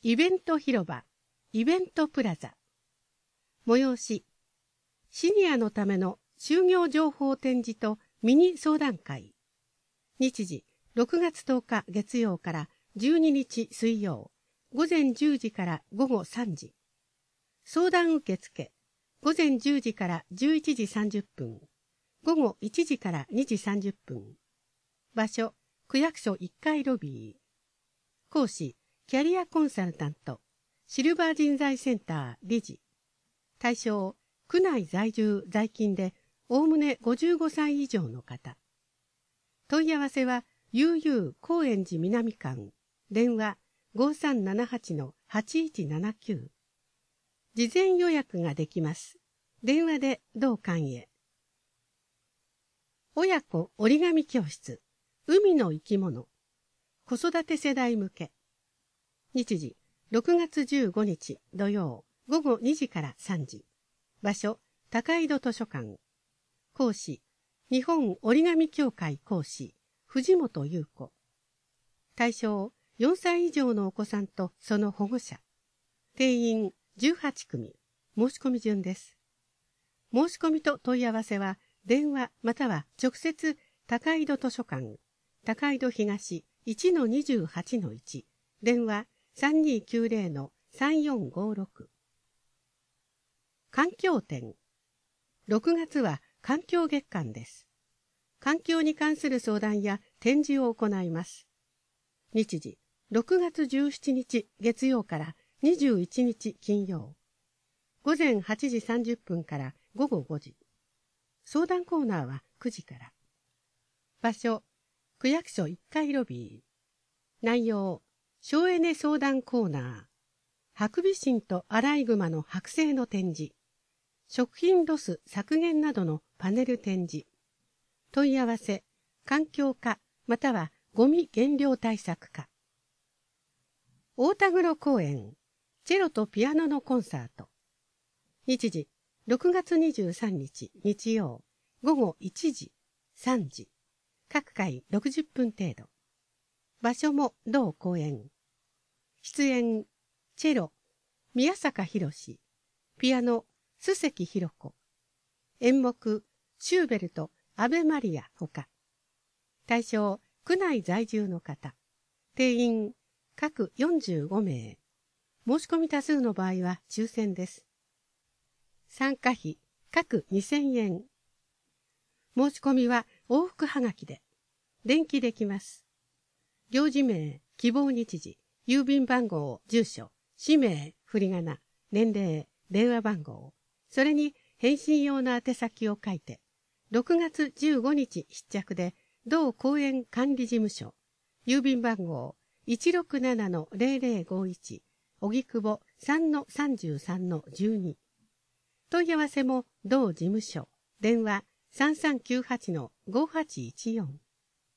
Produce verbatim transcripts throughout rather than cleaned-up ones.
イベント広場、イベントプラザ。催し、シニアのための就業情報展示とミニ相談会。日時、ろくがつとおか月曜からじゅうににち水曜、午前じゅうじから午後さんじ。相談受付、午前じゅうじからじゅういちじさんじゅっぷん、午後いちじからにじさんじゅっぷん。場所、区役所いっかいロビー。講師、キャリアコンサルタント、シルバー人材センター理事。対象、区内在住在勤でおおむねごじゅうごさい以上の方。問い合わせは ユーユー 高円寺南館、電話 ごさんななはちのはちいちななきゅう。事前予約ができます。電話で同館へ。親子折り紙教室、海の生き物、子育て世代向け。日時、ろくがつじゅうごにち土曜、午後にじからさんじ。場所、高井戸図書館。講師、日本折り紙協会講師、藤本優子。対象、よんさい以上のお子さんとその保護者。定員じゅうはちくみ、申し込み順です。申し込みと問い合わせは、電話または直接高井戸図書館、高井戸東 いちのにじゅうはちのいち、電話 さんにーきゅうぜろのさんよんごろく。環境展。ろくがつは環境月間です。環境に関する相談や展示を行います。日時、ろくがつじゅうしちにち月曜からにじゅういちにち金曜。午前はちじさんじゅっぷんから午後ごじ。相談コーナーはくじから。場所、区役所いっかいロビー。内容、省エネ相談コーナー。ハクビシンとアライグマの剥製の展示。食品ロス削減などのパネル展示。問い合わせ、環境課またはゴミ減量対策課。大田黒公園、チェロとピアノのコンサート。日時、ろくがつにじゅうさんにち日曜、午後いちじ、さんじ。各回ろくじゅっぷん程度。場所も同公園。出演、チェロ、宮坂博士、ピアノ、須関博子。演目、シューベルト、アベマリアほか。対象、区内在住の方。定員、各よんじゅうごめい。申し込み多数の場合は抽選です。参加費、各にせんえん。申し込みは往復はがきで。電気できます。行事名、希望日時、郵便番号、住所、氏名、振り仮名、年齢、電話番号。それに返信用の宛先を書いて、ろくがつじゅうごにち必着で、同公園管理事務所、郵便番号 いちろくななのぜろぜろごいち、荻窪 さんのさんじゅうさんのじゅうに。問い合わせも同事務所、電話 さんさんきゅうはちのごはちいちよん。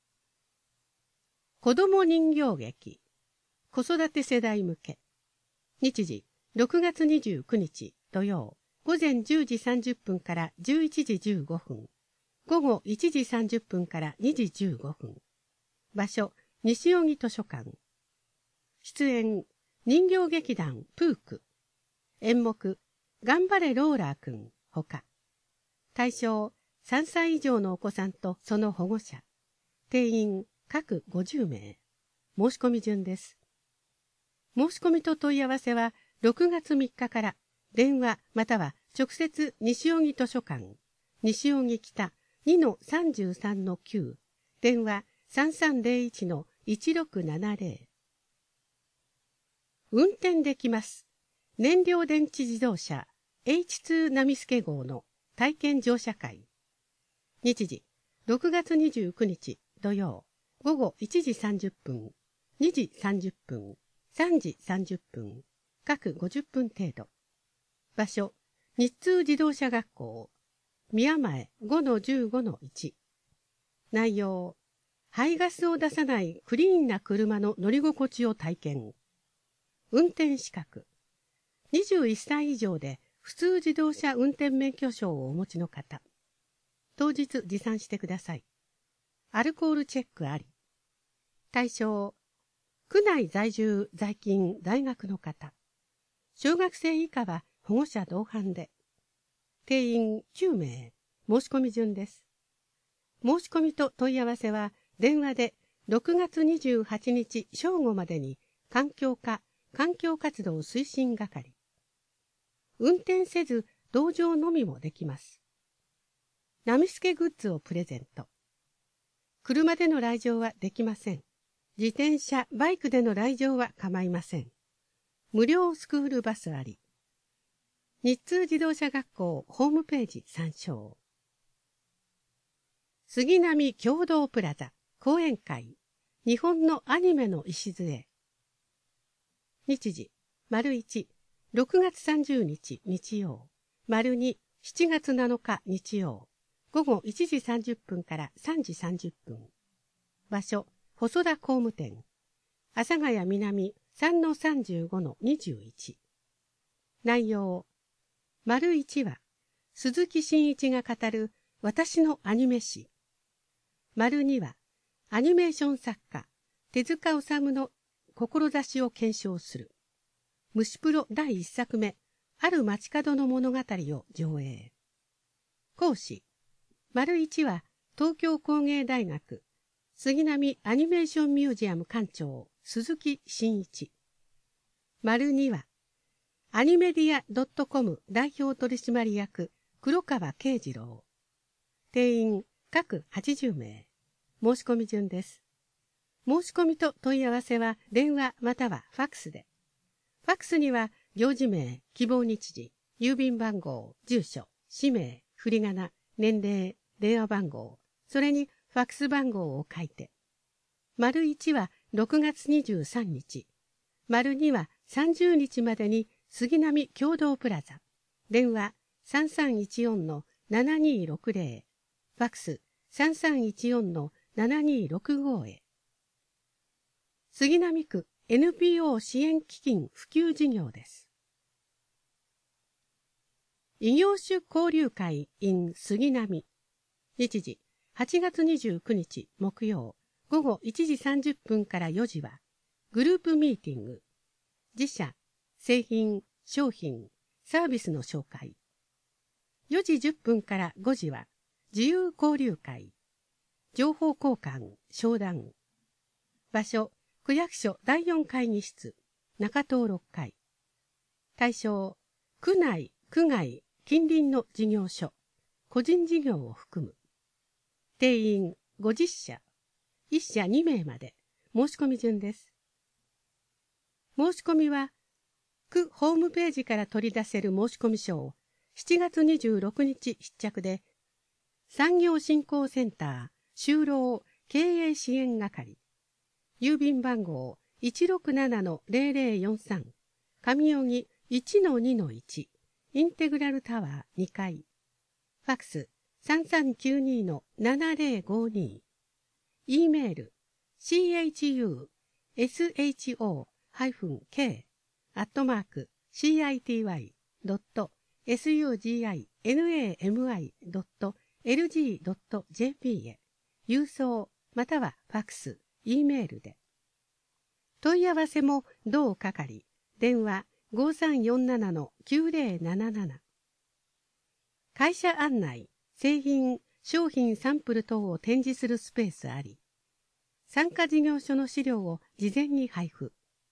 子ども人形劇、子育て世代向け。日時、ろくがつにじゅうくにち土曜、午前じゅうじさんじゅっぷんからじゅういちじじゅうごふん。午後いちじさんじゅっぷんからにじじゅうごふん。場所、西荻図書館。出演、人形劇団プーク。演目、頑張れローラーくんほか。対象、さんさい以上のお子さんとその保護者。定員、各ごじゅうめい。申し込み順です。申し込みと問い合わせはろくがつみっかから電話または直接西荻図書館、西荻北 にのさんじゅうさんのきゅう、電話 さんさんぜろいちのいちろくななぜろ。運転できます。燃料電池自動車 エイチツー ナミスケ号の体験乗車会。日時、ろくがつにじゅうくにち土曜、午後いちじさんじゅっぷん、にじさんじゅっぷん、さんじさんじゅっぷん、各ごじゅっぷん程度。場所、日通自動車学校、宮前 ごのじゅうごのいち。内容、排ガスを出さないクリーンな車の乗り心地を体験。運転資格。にじゅういっさい以上で普通自動車運転免許証をお持ちの方。当日持参してください。アルコールチェックあり。対象、 区内在住在勤在学の方。小学生以下は保護者同伴で。定員きゅうめい。申し込み順です。申し込みと問い合わせは電話でろくがつにじゅうはちにち正午までに環境課環境活動推進係。運転せず同乗のみもできます。ナミスケグッズをプレゼント。車での来場はできません。自転車、バイクでの来場は構いません。無料スクールバスあり。日通自動車学校ホームページ参照。杉並共同プラザ講演会。日本のアニメの礎。日時、丸いち、ろくがつさんじゅうにち日曜。丸に、しちがつなのか日曜。午後いちじさんじゅっぷんからさんじさんじゅっぷん。場所、細田工務店。阿佐ヶ谷南 さんのさんじゅうごのにじゅういち。内容。丸いちは、鈴木真一が語る私のアニメ史。丸には、アニメーション作家、手塚治虫の志を検証する。虫プロだいいっさくめ、ある街角の物語を上映。講師。丸いちは、東京工芸大学、杉並アニメーションミュージアム館長、鈴木真一。丸には、アニメディア .com 代表取締役、黒川慶次郎。定員、各はちじゅうめい。申し込み順です。申し込みと問い合わせは電話またはファックスで。ファックスには行事名、希望日時、郵便番号、住所、氏名、振り仮名、年齢、電話番号、それにファックス番号を書いて。丸いちはろくがつにじゅうさんにち。丸にはさんじゅうにちまでに杉並共同プラザ。電話さんさんいちよんのななにろくぜろ。ファックスさんさんいちよんのななにろくごへ。杉並区 エヌピーオー 支援基金普及事業です。異業種交流会 in 杉並。日時、はちがつにじゅうくにち木曜、午後いちじさんじゅっぷんからよじは、グループミーティング。自社、製品、商品、サービスの紹介。よじじゅっぷんからごじは、自由交流会。情報交換、商談。場所、区役所だいよん会議室、中東ろっかい。対象、区内、区外、近隣の事業所、個人事業を含む。定員ごじゅっしゃ、いっしゃにめいまで、申し込み順です。申し込みは、区ホームページから取り出せる申込書をしちがつにじゅうろくにち必着で、産業振興センター、就労経営支援係、郵便番号 いちろくななのぜろぜろよんさん、上荻 いちのにのいち、インテグラルタワーにかい、ファックスさんさんきゅうにのななぜろごに、E メール シーエイチユーエスエイチオーケー アットマーク シーアイティーワイ ドット エスユージーアイエヌエーエムアイ ドット エルジー ドット ジェーピー へ郵送またはファックス、E メールで。問い合わせも同係、電話ごさんよんななのきゅうぜろなななな。会社案内、製品、商品サンプル等を展示するスペースあり、参加事業所の資料を事前に配布。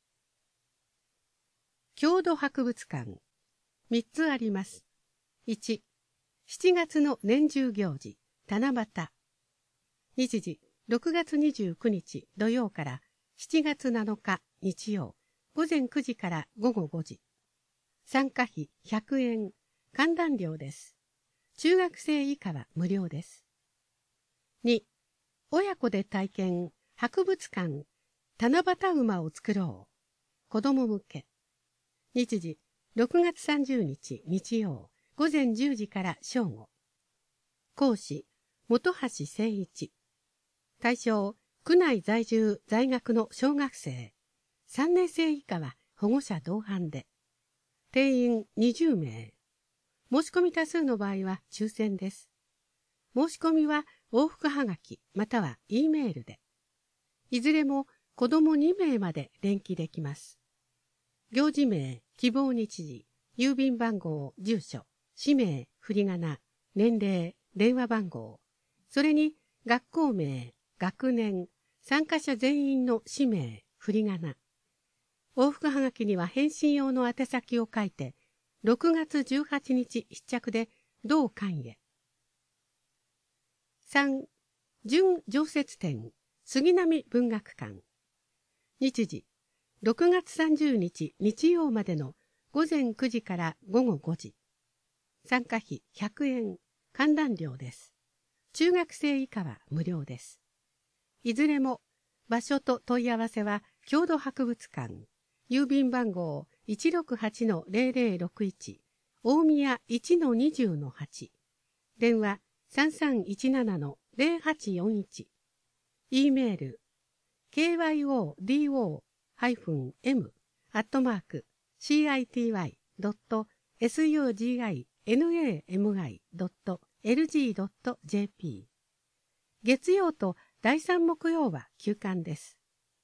郷土博物館、みっつあります。いち、しちがつの年中行事、七夕。日時、ろくがつにじゅうくにち土曜からしちがつなのか日曜、ごぜんくじからごごごじ。参加費ひゃくえん、観覧料です。中学生以下は無料です。に、親子で体験、博物館、七夕馬を作ろう。子供向け。日時、ろくがつさんじゅうにち日曜、ごぜんじゅうじから正午。講師、本橋誠一。対象、区内在住在学の小学生。さんねんせい以下は保護者同伴で。定員にじゅうめい。申し込み多数の場合は抽選です。申し込みは往復はがきまたは E メールで。いずれも子供にめいまで連期できます。行事名、希望日時、郵便番号、住所、氏名、振り仮名、年齢、電話番号、それに学校名、学年、参加者全員の氏名、振り仮名。往復はがきには返信用の宛先を書いて、ろくがつじゅうはちにち必着で同館へ。さん. 準常設展、杉並文学館。日時、ろくがつさんじゅうにち日曜までのごぜんくじからごごごじ。参加費ひゃくえん、観覧料です。中学生以下は無料です。いずれも場所と問い合わせは郷土博物館、郵便番号 いちろくはちのゼロゼロろくいち、大宮 いちのにじゅうのはち、電話 さんさんいちななのゼロはちよんいち、E メール ケーワイオーディーオーエム アットマーク シーアイティーワイ ドット スグジナミ ドット エルジー ドット ジェーピー。 月曜とだいさん木曜は休館です。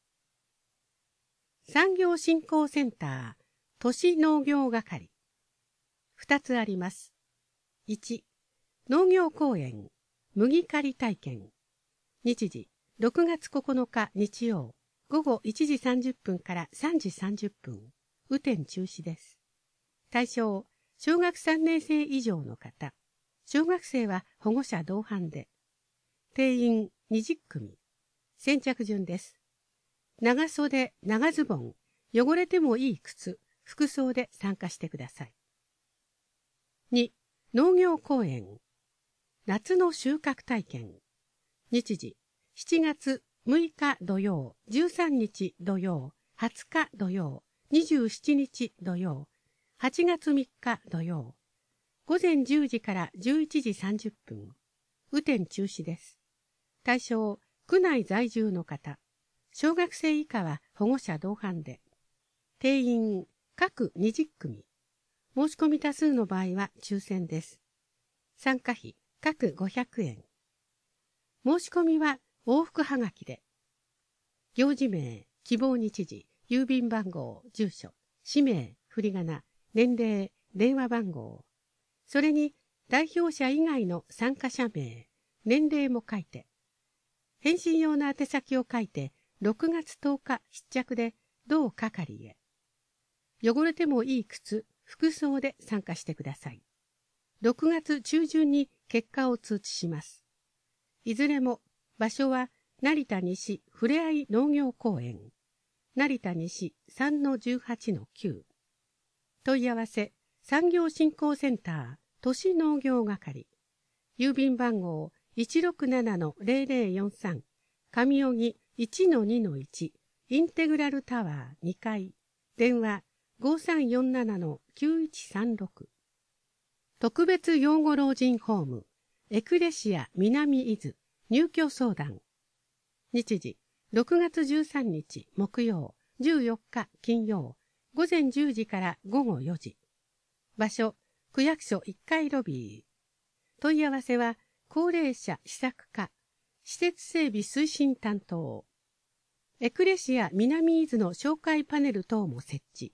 産業振興センター都市農業係。ふたつあります。いち. 農業公園麦刈り体験。日時ろくがつここのか日曜ごごいちじさんじゅっぷんからさんじさんじゅっぷん。雨天中止です。対象小学さんねん生以上の方。小学生は保護者同伴で。定員にじゅっくみ。先着順です。長袖、長ズボン、汚れてもいい靴、服装で参加してください。に. 農業公園夏の収穫体験。日時しちがつむいか土曜、じゅうさんにち土曜、はつか土曜、にじゅうしちにち土曜、はちがつみっか土曜、ごぜんじゅうじからじゅういちじさんじゅっぷん。雨天中止です。対象区内在住の方。小学生以下は保護者同伴で。定員各にじゅっくみ。申し込み多数の場合は抽選です。参加費各ごひゃくえん。申し込みは往復はがきで。行事名、希望日時、郵便番号、住所、氏名、振り仮名、年齢、電話番号。それに代表者以外の参加者名、年齢も書いて。返信用の宛先を書いて、ろくがつとおか必着で同係へ。汚れてもいい靴、服装で参加してください。ろくがつちゅうじゅんに結果を通知します。いずれも場所は成田西ふれあい農業公園、成田西 さんのじゅうはちのきゅう。問い合わせ産業振興センター都市農業係。郵便番号 いちろくななのゼロゼロよんさん、上荻 いちのにのいち、インテグラルタワーにかい、電話 ごさんよんななのきゅういちさんろく。特別養護老人ホームエクレシア南伊豆入居相談。日時ろくがつじゅうさんにち木曜、じゅうよっか金曜、ごぜんじゅうじからごごよじ。場所区役所いっかいロビー。問い合わせは高齢者施策課、施設整備推進担当。エクレシア南伊豆の紹介パネル等も設置。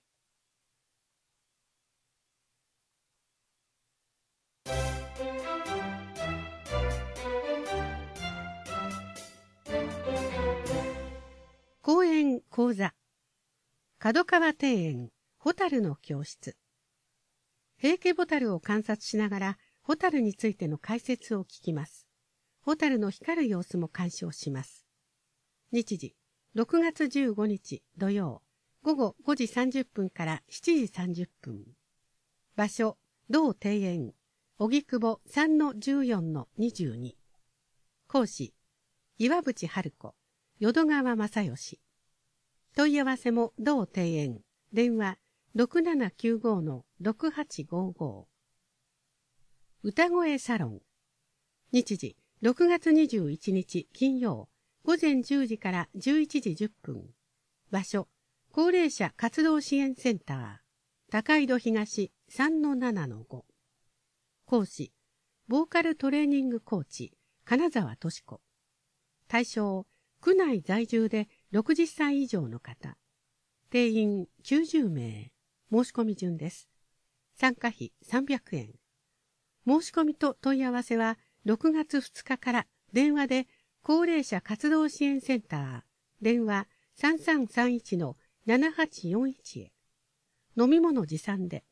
講演講座。角川庭園ホタルの教室。平家ボタルを観察しながらホタルについての解説を聞きます。ホタルの光る様子も鑑賞します。日時ろくがつじゅうごにち土曜、ごごごじさんじゅっぷんからしちじさんじゅっぷん。場所同庭園荻窪 さんのじゅうよんのにじゅうに。講師岩渕春子、淀川正義。問い合わせも同庭園、電話 ろくななきゅうごのろくはちごご。歌声サロン。日時ろくがつにじゅういちにち金曜、ごぜんじゅうじからじゅういちじじゅっぷん。場所高齢者活動支援センター高井戸東 さんのななのご。講師ボーカルトレーニングコーチ金沢敏子。対象区内在住でろくじゅっさい以上の方。定員きゅうじゅうめい。申し込み順です。参加費さんびゃくえん。申し込みと問い合わせはろくがつふつかから電話で高齢者活動支援センター、電話さんさんさんいちのななはちよんいちへ。飲み物持参で。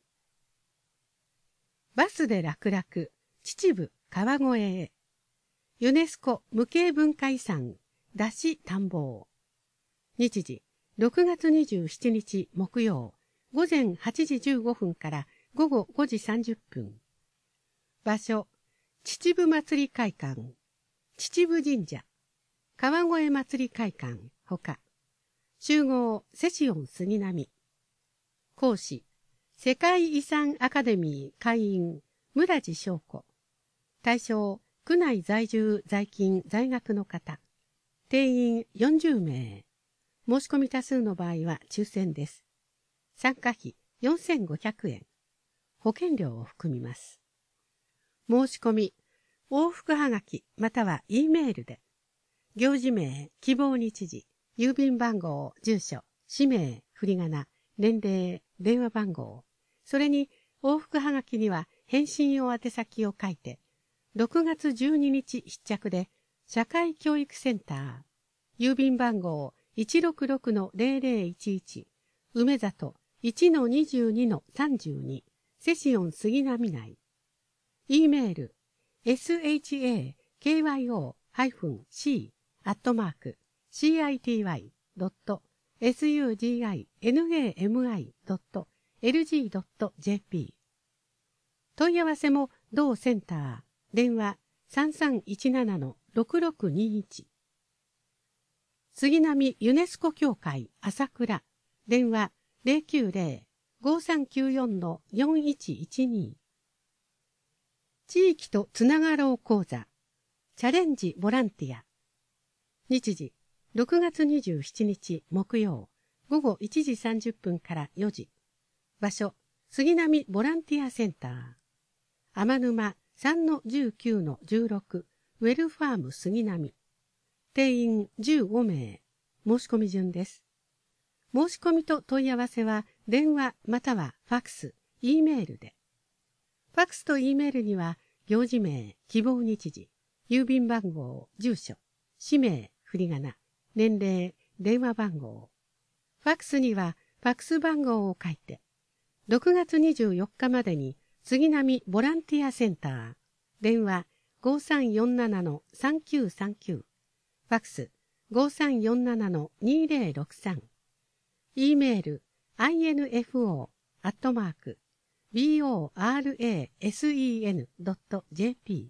バスで楽々、秩父川越へ。ユネスコ無形文化遺産、だし田んぼ。日時、ろくがつにじゅうしちにち木曜、ごぜんはちじじゅうごふんからごごごじさんじゅっぷん。場所、秩父祭り会館、秩父神社、川越祭り会館ほか。集合セシオン杉並。講師、世界遺産アカデミー会員村地翔子。対象、区内在住在勤在学の方。定員よんじゅうめい。申し込み多数の場合は抽選です。参加費よんせんごひゃくえん。保険料を含みます。申し込み、往復はがきまたは E メールで。行事名、希望日時、郵便番号、住所、氏名、振り仮名、年齢、電話番号。それに往復はがきには返信用宛先を書いて、ろくがつじゅうににち必着で、社会教育センター、郵便番号 いちろくろくのぜろぜろいちいち、梅里 いちのにじゅうにのさんじゅうに、セシオン杉並内。E メール、エスエイチエーケーワイオーシー アットマーク、シーアイティーワイドットエスユージーアイエヌエーエムアイドットエルジードットジェーピー。問い合わせも同センター、電話さんさんいちななのろくろくにいち。杉並ユネスコ協会朝倉、電話ゼロきゅうゼロ ごさんきゅうよんのよんいちいちに。地域とつながろう講座、チャレンジボランティア。日時、ろくがつにじゅうしちにち木曜、ごごいちじさんじゅっぷんからよじ。場所、杉並ボランティアセンター。天沼さんのじゅうきゅうのじゅうろく、ウェルファーム杉並。定員じゅうごめい。申し込み順です。申し込みと問い合わせは電話またはファクス、E メールで。ファクスと E メールには行事名、希望日時、郵便番号、住所、氏名、振り仮名、年齢、電話番号。ファクスにはファクス番号を書いて、ろくがつにじゅうよっかまでに杉並ボランティアセンター、電話ごさんよんななのさんきゅうさんきゅう、ファクスごさんよんななのにぜろろくさん、E メール アイエヌエフオー アットマーク ビーオーアールエーエスイーエヌドットジェーピ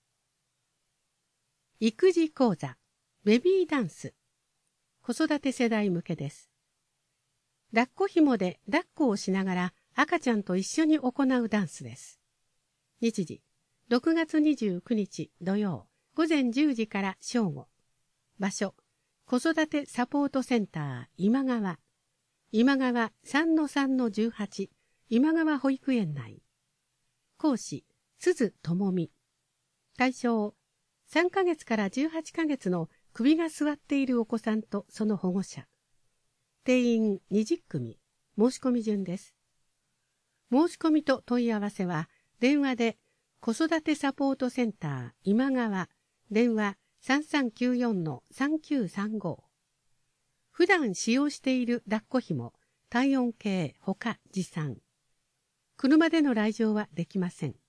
ー。育児講座、ベビーダンス、子育て世代向けです。抱っこ紐で抱っこをしながら赤ちゃんと一緒に行うダンスです。日時、ろくがつにじゅうくにち土曜、ごぜんじゅうじから正午。場所、子育てサポートセンター今川。今川 さんのさんのじゅうはち、今川保育園内。講師、鈴智美。対象、さんかげつからじゅうはちかげつの首が座っているお子さんとその保護者。定員にじゅっくみ、申し込み順です。申し込みと問い合わせは、電話で子育てサポートセンター今川、電話さんさんきゅうよんのさんきゅうさんご。普段使用している抱っこ紐、体温計ほか持参。車での来場はできません。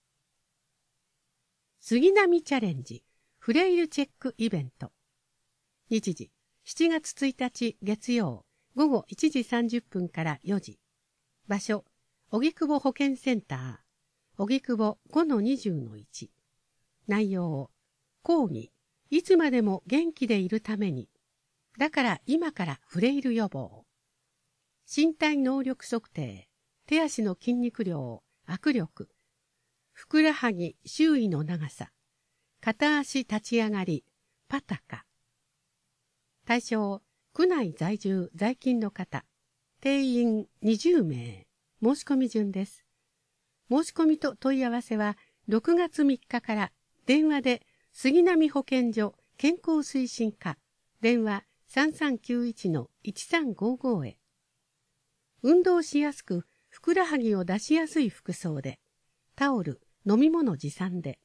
杉並チャレンジ、フレイルチェックイベント。日時、しちがつついたち月曜、ごごいちじさんじゅっぷんからよじ。場所、荻窪保健センター、荻窪 ごのにじゅうのいち。内容、講義、いつまでも元気でいるために。だから今からフレイル予防。身体能力測定、手足の筋肉量、握力、ふくらはぎ周囲の長さ、片足立ち上がり、パタカ。対象、区内在住在勤の方、定員にじゅうめい、申し込み順です。申し込みと問い合わせはろくがつみっかから電話で杉並保健所健康推進課、電話さんさんきゅういちのいちさんごご へ。運動しやすく、ふくらはぎを出しやすい服装で、タオル、飲み物持参で。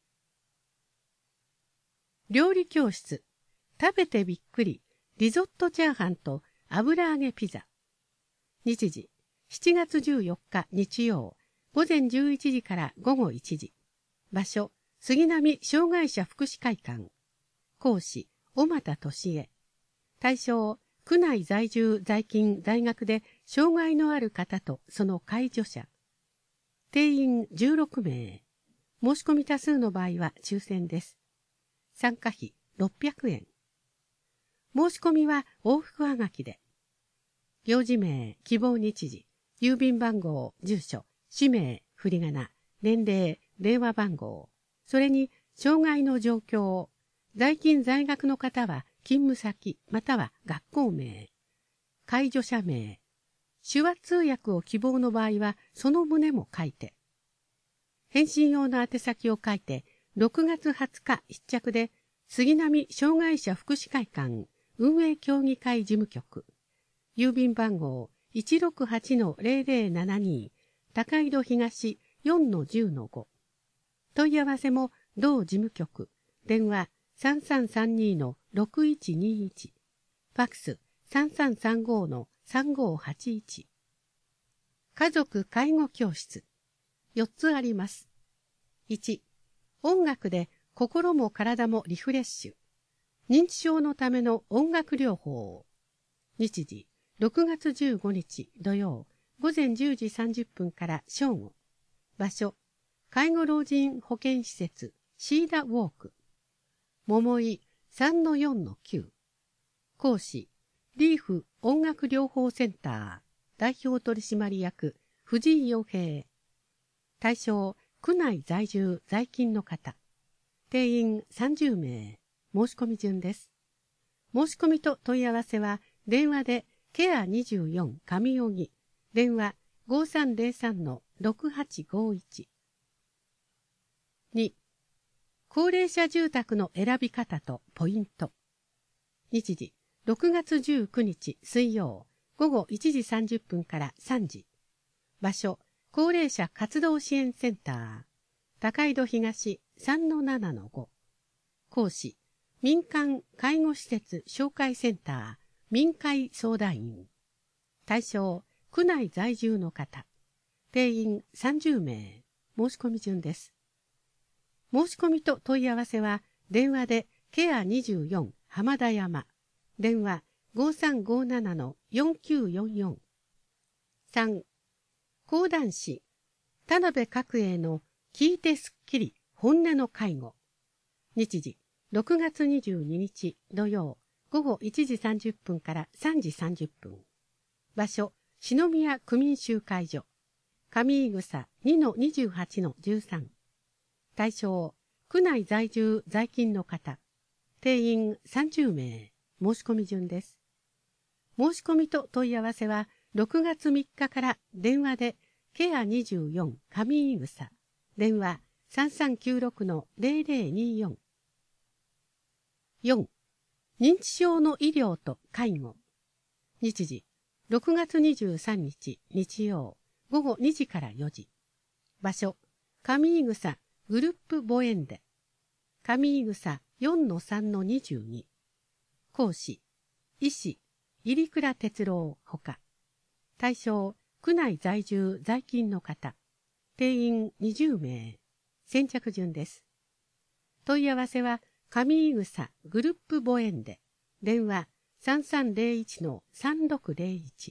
料理教室、食べてびっくり、リゾットチャーハンと油揚げピザ。日時、しちがつじゅうよっか日曜、午前じゅういちじから午後いちじ。場所、杉並障害者福祉会館。講師、小俣俊恵。対象、区内在住在勤在学で障害のある方とその介助者。定員じゅうろくめい。申し込み多数の場合は抽選です。参加費ろっぴゃくえん。申し込みは往復はがきで。行事名、希望日時、郵便番号、住所、氏名、振り仮名、年齢、電話番号、それに障害の状況、在勤在学の方は勤務先または学校名、介助者名、手話通訳を希望の場合はその旨も書いて、返信用の宛先を書いて、ろくがつはつか必着で杉並障害者福祉会館運営協議会事務局、郵便番号 いちろくはちのゼロゼロななに 高井戸東 よんのじゅうのご。問い合わせも同事務局、電話さんさんさんにのろくいちにいち、ファックスさんさんさんごのさんごはちいち。家族介護教室、よっつあります。いち、音楽で心も体もリフレッシュ。認知症のための音楽療法。日時、ろくがつじゅうごにち土曜、午前じゅうじさんじゅっぷんから正午。場所、介護老人保健施設、シーダウォーク。桃井 さんのよんのきゅう。講師、リーフ音楽療法センター、代表取締役、藤井洋平。対象、区内在住在勤の方。定員さんじゅうめい。申し込み順です。申し込みと問い合わせは、電話でケアにじゅうよん上荻、電話ごさんゼロさんのろくはちごいち。に、高齢者住宅の選び方とポイント。日時、ろくがつじゅうくにち水曜、午後いちじさんじゅっぷんからさんじ。場所、高齢者活動支援センター、高井戸東 さんのななのご。講師、民間介護施設紹介センター、民会相談員。対象、区内在住の方。定員さんじゅうめい。申し込み順です。申し込みと問い合わせは、電話でケアにじゅうよん浜田山、電話ごさんごななのよんきゅうよんよん。さん、講談師、田辺角栄の聞いてすっきり本音の介護。日時、ろくがつにじゅうににち土曜、午後いちじさんじゅっぷんからさんじさんじゅっぷん。場所、篠宮区民集会所。上井草 にのにじゅうはちのじゅうさん。対象、区内在住在勤の方。定員さんじゅうめい。申し込み順です。申し込みと問い合わせは、ろくがつみっかから電話で、ケアにじゅうよん上井草。電話さんさんきゅうろくのゼロゼロによん。よん、認知症の医療と介護。日時、ろくがつにじゅうさんにち日曜、午後にじからよじ。場所、上井草グループ母園で。上井草 よんのさんのにじゅうに。講師、医師、入倉哲郎ほか。対象、区内在住在勤の方。定員にじゅうめい。先着順です。問い合わせは、上井草グループ母園で。電話さんさんゼロいちのさんろくゼロいち。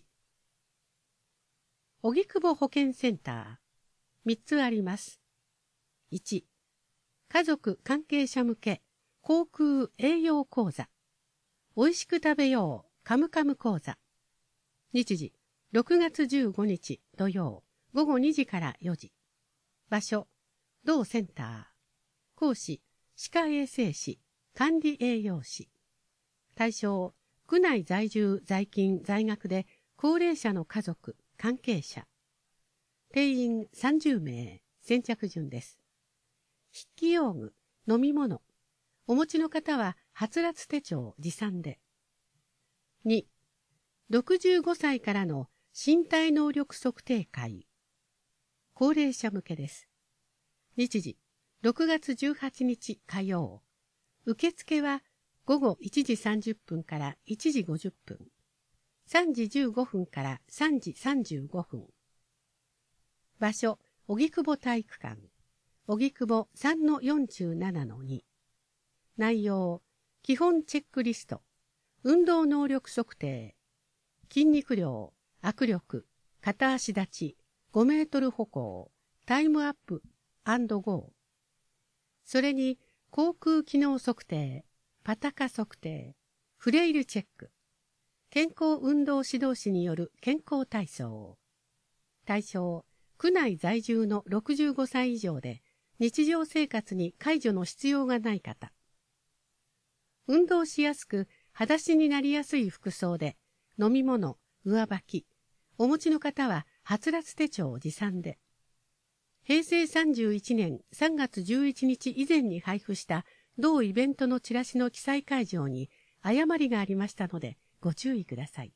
荻窪保健センター。みっつあります。いち、家族関係者向け口腔栄養講座。おいしく食べようカムカム講座。日時、ろくがつじゅうごにち土曜、午後にじからよじ。場所、同センター。講師、歯科衛生士、管理栄養士。対象、区内在住在勤在学で高齢者の家族、関係者。定員さんじゅうめい。先着順です。筆記用具、飲み物。お持ちの方は、はつらつ手帳持参で。 に、ろくじゅうごさいからの身体能力測定会。高齢者向けです。日時、ろくがつじゅうはちにち火曜。受付はごごいちじさんじゅっぷんからいちじごじゅっぷん。さんじじゅうごふんからさんじさんじゅうごふん。場所、荻窪体育館。荻窪 さんのよんじゅうななのに。内容、基本チェックリスト。運動能力測定。筋肉量、握力、片足立ち、ごメートル歩行、タイムアップ&ゴー。それに、航空機能測定、パタカ測定、フレイルチェック。健康運動指導士による健康体操。対象、区内在住のろくじゅうごさい以上で日常生活に介助の必要がない方。運動しやすく裸足になりやすい服装で飲み物、上履き、お持ちの方ははつらつ手帳を持参で。へいせいさんじゅういちねんさんがつじゅういちにち以前に配布した同イベントのチラシの記載会場に誤りがありましたのでご注意ください。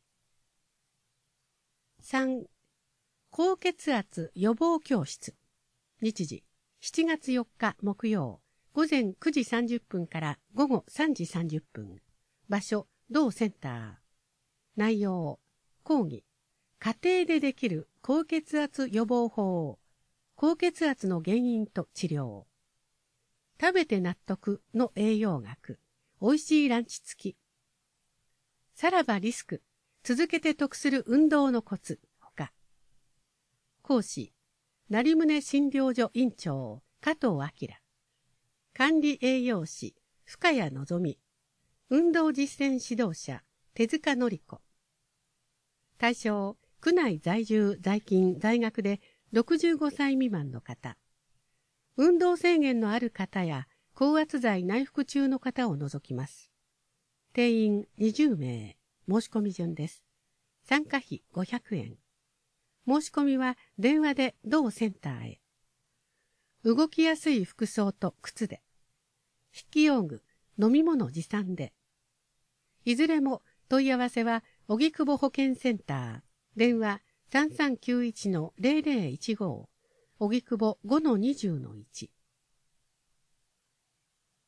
さん. 高血圧予防教室。日時、しちがつよっか木曜、午前くじさんじゅっぷんから午後さんじさんじゅっぷん。場所、同センター。内容、講義。家庭でできる高血圧予防法。高血圧の原因と治療。食べて納得の栄養学。おいしいランチ付き。さらばリスク。続けて得する運動のコツ。ほか。講師。成宗診療所院長、加藤明。管理栄養士、深谷のぞみ。運動実践指導者、手塚典子。対象、区内在住、在勤、在学でろくじゅうごさい未満の方。運動制限のある方や高圧剤内服中の方を除きます。定員にじゅうめい。申し込み順です。参加費ごひゃくえん。申し込みは電話で同センターへ。動きやすい服装と靴で。筆記用具、飲み物持参で。いずれも問い合わせは荻窪保健センター。電話 さんさんきゅういちのゼロゼロいちご。荻窪 ごのにじゅうのいち。